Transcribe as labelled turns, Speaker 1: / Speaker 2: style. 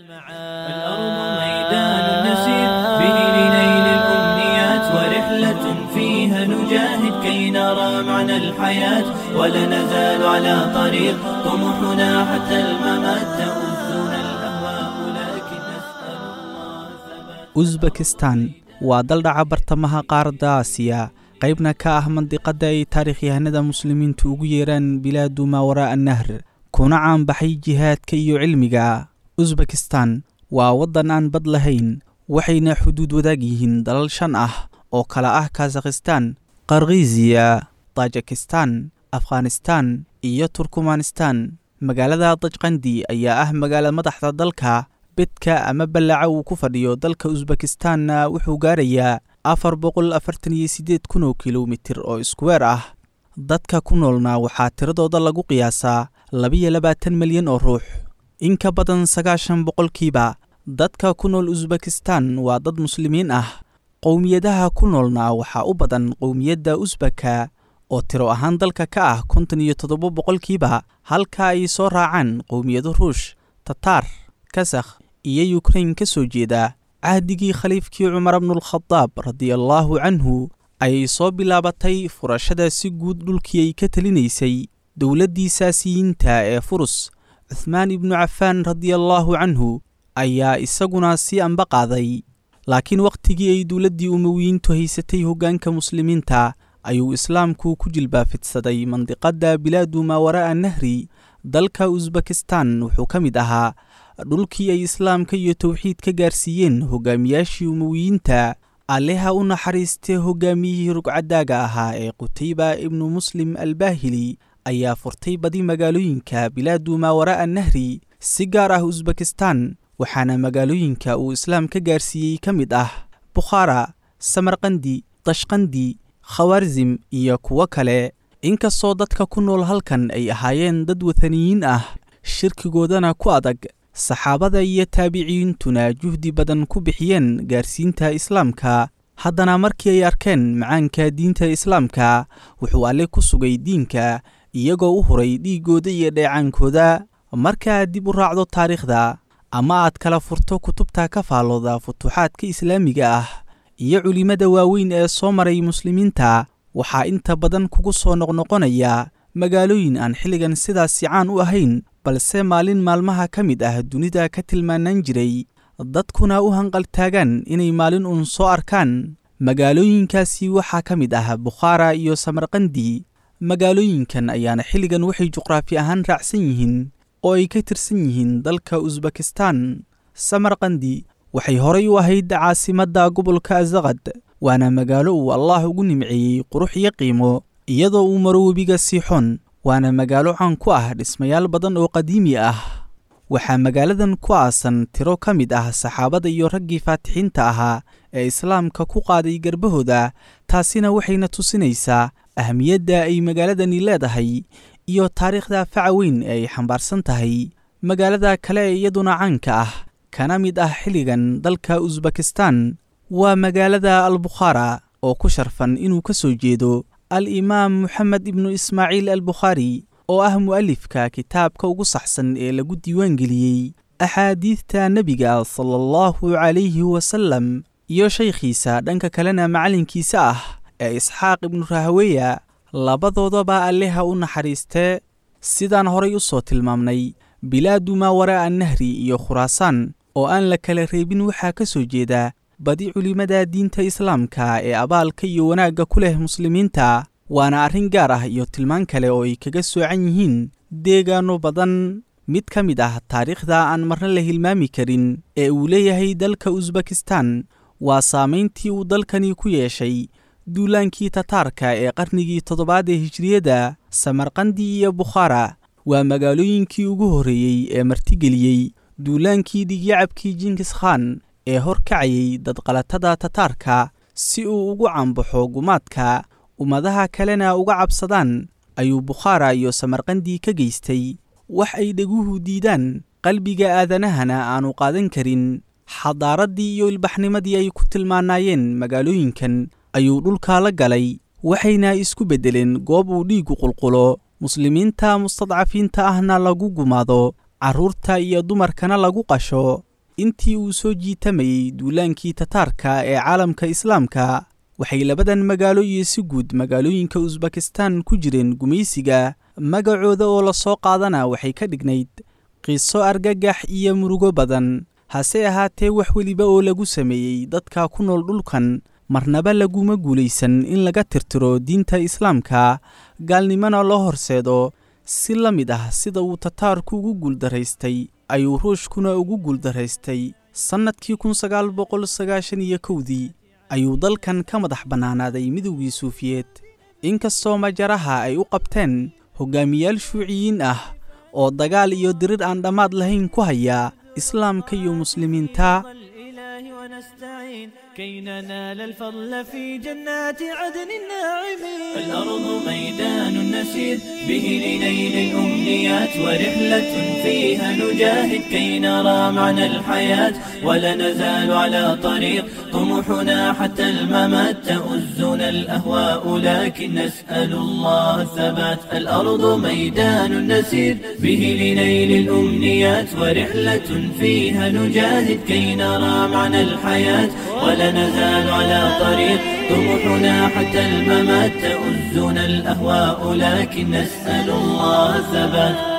Speaker 1: الأرض ميدان نسير به لنيل الأمنيات ورحلة فيها نجاهد كي نرى معنى الحياة ولا نزال على طريق طموحنا حتى الممات تؤذنا الأهواء لكن نسأل الله ثبات.
Speaker 2: Uzbekistan waa dal dhaca bartamaha qaaradda Aasiya qaybna ka ah mandiqada ay taariikhyahanada muslimiintu ugu yeeraan bilaadu maa waraa an-nahr kuna caan baxay jihaadka iyo cilmiga. Uzbekistan waa waddan aan bad lahayn waxayna xuduud wadaag yihiin dalal 5 ah oo kala ah Kazakhstan, Qirghiziya, Tajikistan, Afghanistan iyo Turkmanistan. Magaalada Tajqandi ayaa ah magaalada madaxda dalka. Bedka ama balaca uu ku fadhiyo dalka Uzbekistan wuxuu gaarayaa 448 kilomitir oo iskuweer ah. Dadka ku noolna waxaa tiradooda lagu qiyaasaa 22 milyan oo ruux. In ka badan 90% dadka ku nool Uzbekistan waa dad muslimiin ah. Qowmiyadaha ku noolna waxaa u badan qowmiyadda Uzbeka oo tiro ahaan dalka ka ah 57%, halka ay soo raacaan qowmiyado Ruush, Tatar, Kazakh iyo Ukraine ka soo jeeda. Cahdigii khaliifkii Umar ibn al-Khattab radiyallahu anhu ay soo bilaabatay furashada si guud dhulkii ay ka talinaysay dawladdii Saasiyiinta ee Furus. Uthman ibn Affan radiyallahu anhu ayaa isaguna si anba qaaday. Laakiin waqtigii ay dawladdii Umayyiintu haysatay hoggaanka muslimiinta ayuu islaamku ku jilbaafidsaday mandiqada bilaadu maa waraa an-nahri. Dalka Uzbekistan wuxuu ka mid ahaa dhulkii ay islaamka iyo tawxiid ka gaarsiiyeen hogaamiyaashii Umayyiinta. Allaha u naxariistay hogaamiyihii rugcadaaga ahaa ee Qutayba ibn Muslim al-Bahili ayaa furtay badi magaalooyinka bilaadu maa waraa an-nahri. Si gaar ah Uzbekistan waxaana magaalooyinka uu islaam ka gaarsiiyey ka mid ah Bukhara, Samarqandi, Tashqandi, Khawarizm iyo kuwo kale. Inkastoo dadka ku nool halkan ay ahaayeen dad wathaniyiin ah, shirkigoodana ku adag, saxaabada iyo taabiciintuna juhdi badan ku bixiyeen gaarsiinta islaamka, haddana markii ay arkeen macaanka diinta islaamka wuxuu alle ku sugay diinka iyagoo u huray dhiigooda iyo dheecaankooda. Markaad dib u raacdo taariikhda ama aad kala furto kutubta ka faallooda futuuxaadka islaamiga ah iyo culimada waaweyn ee soo maray muslimiinta, waxaa inta badan kugu soo noqnoqonaya magaalooyin aan xilligan sidaas caan u ahayn, balse maalin maalmaha ka mid ah dunida ka tilmaanaan jiray, dadkuna u hanqaltaagaan inay maalin uun soo arkaan. Magaalooyinkaasi waxaa ka mid ah Bukhara iyo Samarqandi. Magaalooyinkan ayaana xilligan waxay juqraafi ahaan raacsan yihiin oo ay ka tirsan yihiin dalka Uzbekistan. Samarqandi waxay horay u ahayd caasimadda gobolka Azaqad, waana magaalo uu Allah ugu nimceeyey qurux iyo qiimo iyadoo uu maro webiga Siixoon. waana magaalo caan ku ah dhismayaal badan oo qadiimi ah. waxaa magaaladan ku aasan tiro ka mid ah saxaabada iyo raggii faatixiinta ahaa ee islaamka ku qaaday garbahooda. taasina waxayna tusinaysaa ahmiyadda ay magaaladani leedahay iyo taariikhda faca weyn ee ay xambaarsan tahay. magaalada kale ee iyaduna caanka ah kana mid ah xilligan dalka Uzbekistan waa magaalada al-Bukhara oo ku sharfan inuu ka soo jeedo al-Imaam Muhammad ibn Ismaaciil al-Bukhari oo ah mu'allifka kitaabka ugu saxsan ee lagu diiwaan geliyey axaadiista nabiga sallallahu alayhi wasallam iyo shaykhiisa dhanka kalena macalinkiisa ah ee Isxaaq ibn Rahaweya. labadoodaba Allaha u naxariistee. sidaan horay u soo tilmaamnay, bilaadu maa waraa an-nahri iyo Khuraasaan oo aan la kala reebin waxaa ka soo jeeda badi culimada diinta islaamka ee abaalka iyo wanaagga ku leh muslimiinta. waana arrin gaar ah iyo tilmaan kale oo ay kaga soocan yihiin deegaano badan. mid ka mid ah taariikhda aan marna la hilmaami karin ee uu leeyahay dalka Uzbekistan waa saamayntii uu dalkani ku yeeshay duulaankii Tataarka ee qarnigii 7 ee Hijriyada. Samarqandi iyo Bukhara waa magaalooyinkii ugu horreeyey ee martigeliyey duulaankii dhigyacabkii Genghis Khan ee horkacayay dadqalatada Tataarka si uu ugu caanbaxo gumaadka ummadaha kalena uga cabsadaan. ayuu Bukhara iyo Samarqandi ka geystay wax ay dhaguhu diidaan, qalbiga aadanahana aanu qaadan karin. xadaaradii iyo ilbaxnimadii ay ku tilmaanayeen magaalooyinkan ayuu dhulka la galay, waxayna isku beddeleen goob uu dhiigu qulqulo, muslimiinta mustadcafiinta ahna lagu gumaado, carruurta iyo dumarkana lagu qasho. intii uu soo jiitamayey duulaankii tataarka ee caalamka islaamka waxay labadan magaalo iyo si guud magaalooyinka Uzbekistan ku jireen gumaysiga magacooda oo la soo qaadana waxay ka dhignayd qiso argagax iyo murugo badan hase ahaatee wax waliba oo lagu sameeyey dadka ku nool dhulkan marnaba laguma guulaysan in laga tirtiro diinta islaamka gaalnimana loo horseedo si la mid ah sida uu tataarku ugu guuldaraystay ayuu ruushkuna ugu guuldaraystay sannadkii 1991 ayuu dalkan ka madax bannaanaaday midowgii Suufiyeed inkastoo majaraha ay u qabteen hogaamiyaal shuuciyiin ah oo dagaal iyo dirir aan dhammaad lahayn ku haya islaamka iyo muslimiinta
Speaker 1: كي ننال الفضل في جنات عدن الناعمين. الأرض ميدان نسير به لنيل الأمنيات ورحلة فيها نجاهد كي نرى معنى الحياة ولا نزال على طريق طموحنا حتى الممات تؤزنا الأهواء لكن نسأل الله الثبات. الأرض ميدان نسير به لنيل الأمنيات ورحلة فيها نجاهد كي نرى معنى الحياة ولا نزال على طريق طموحنا حتى الممات تؤزنا الأهواء لكن نسأل الله الثبات.